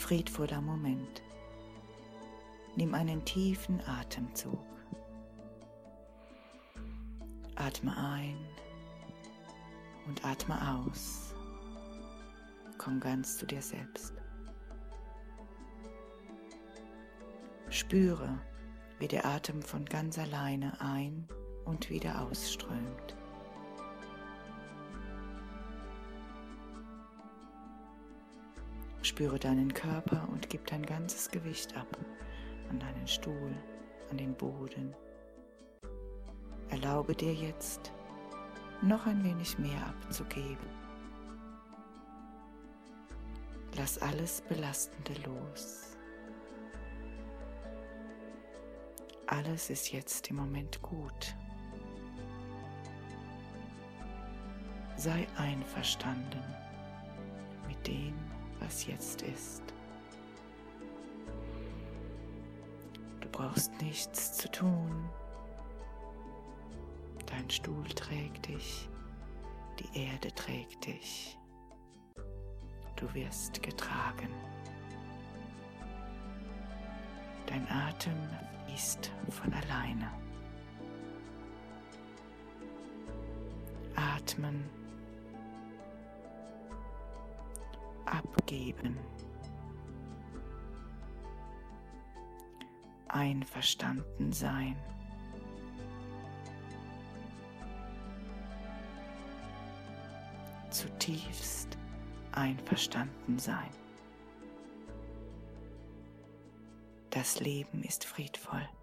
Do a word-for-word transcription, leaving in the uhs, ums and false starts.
friedvoller Moment. Nimm einen tiefen Atemzug. Atme ein und atme aus. Komm ganz zu dir selbst. Spüre, wie der Atem von ganz alleine ein- und wieder ausströmt. Spüre deinen Körper und gib dein ganzes Gewicht ab an deinen Stuhl, an den Boden. Erlaube dir jetzt, noch ein wenig mehr abzugeben. Lass alles Belastende los. Alles ist jetzt im Moment gut. Sei einverstanden mit dem, was jetzt ist. Du brauchst nichts zu tun. Dein Stuhl trägt dich, die Erde trägt dich. Du wirst getragen. Dein Atem fließt von alleine. Atmen. Abgeben. Einverstanden sein. Zutiefst einverstanden sein. Das Leben ist friedvoll.